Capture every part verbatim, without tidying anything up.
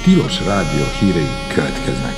Tilos Rádió hírei következnek.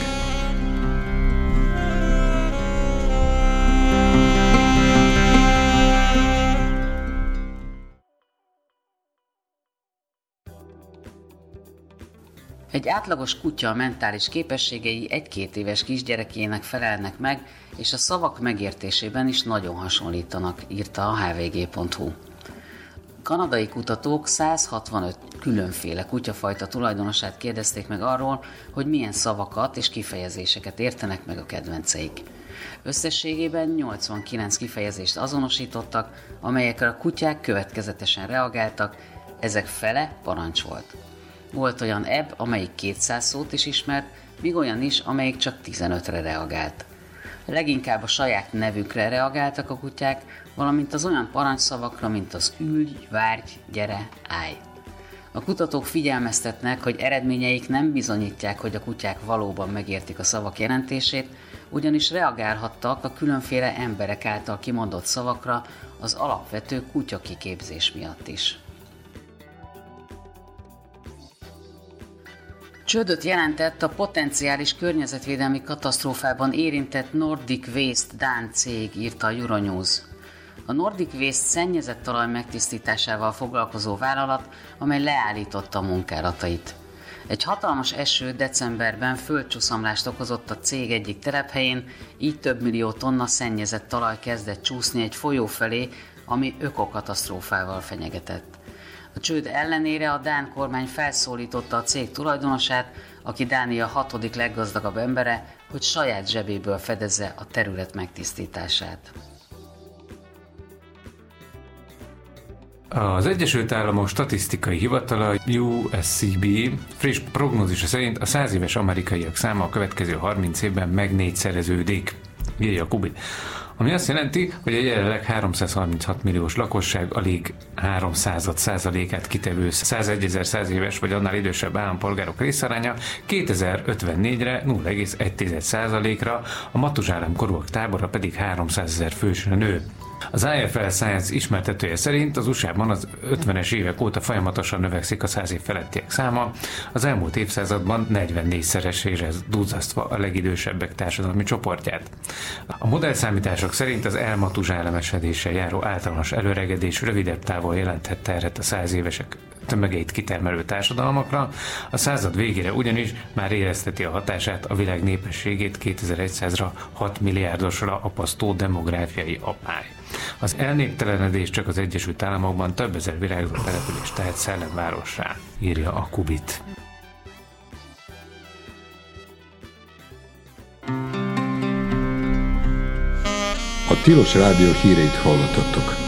Egy átlagos kutya mentális képességei egy-két éves kisgyerekének felelnek meg, és a szavak megértésében is nagyon hasonlítanak, írta a há vé gé pont hú. Kanadai kutatók száz hatvanöt különféle kutyafajta tulajdonosát kérdezték meg arról, hogy milyen szavakat és kifejezéseket értenek meg a kedvenceik. Összességében nyolcvankilenc kifejezést azonosítottak, amelyekre a kutyák következetesen reagáltak, ezek fele parancs volt. Volt olyan ebb, amelyik kétszáz szót is ismert, míg olyan is, amelyik csak tizenötre reagált. Leginkább a saját nevükre reagáltak a kutyák, valamint az olyan parancsszavakra, mint az ülj, várj, gyere, állj. A kutatók figyelmeztetnek, hogy eredményeik nem bizonyítják, hogy a kutyák valóban megértik a szavak jelentését, ugyanis reagálhattak a különféle emberek által kimondott szavakra az alapvető kutyakiképzés miatt is. Csődöt jelentett a potenciális környezetvédelmi katasztrófában érintett Nordic Waste dán cég, írta a Euronews. A Nordic Waste szennyezett talaj megtisztításával foglalkozó vállalat, amely leállította a munkálatait. Egy hatalmas eső decemberben földcsúszamlást okozott a cég egyik telephelyén, így több millió tonna szennyezett talaj kezdett csúszni egy folyó felé, ami ökokatasztrófával fenyegetett. A csőd ellenére a dán kormány felszólította a cég tulajdonosát, aki Dánia hatodik leggazdagabb embere, hogy saját zsebéből fedezze a terület megtisztítását. Az Egyesült Államok Statisztikai Hivatala u es cé bé friss prognózisa szerint a száz éves amerikaiak száma a következő harminc évben meg négyszereződik, írja a Kubit. Ami azt jelenti, hogy a jelenleg háromszázharminchat milliós lakosság alig háromszázad százalékát kitevő százegyezer-száz éves vagy annál idősebb állampolgárok részaránya kétezer-ötvennégyre nulla egész egy százalékra, a Matuzsálem korúak tábora pedig háromszázezer fősre nő. Az i ef el Science ismertetője szerint az u es á-ban az ötvenes évek óta folyamatosan növekszik a száz év felettiek száma, az elmúlt évszázadban negyvennégyszeresére duzzasztva a legidősebbek társadalmi csoportját. A modellszámítások szerint az elmatuzsálemesedéssel járó általános előregedés rövidebb távon jelenthet terhet a száz évesek tömegeit kitermelő társadalmakra, a század végére ugyanis már érezteti a hatását a világ népességét kétezer-százra hat milliárdosra apasztó demográfiai apály. Az elnéptelenedés csak az Egyesült Államokban több ezer virágzó település tehet szellemvárossá, írja a Kubit. A Tilos Rádió híreit hallottattok.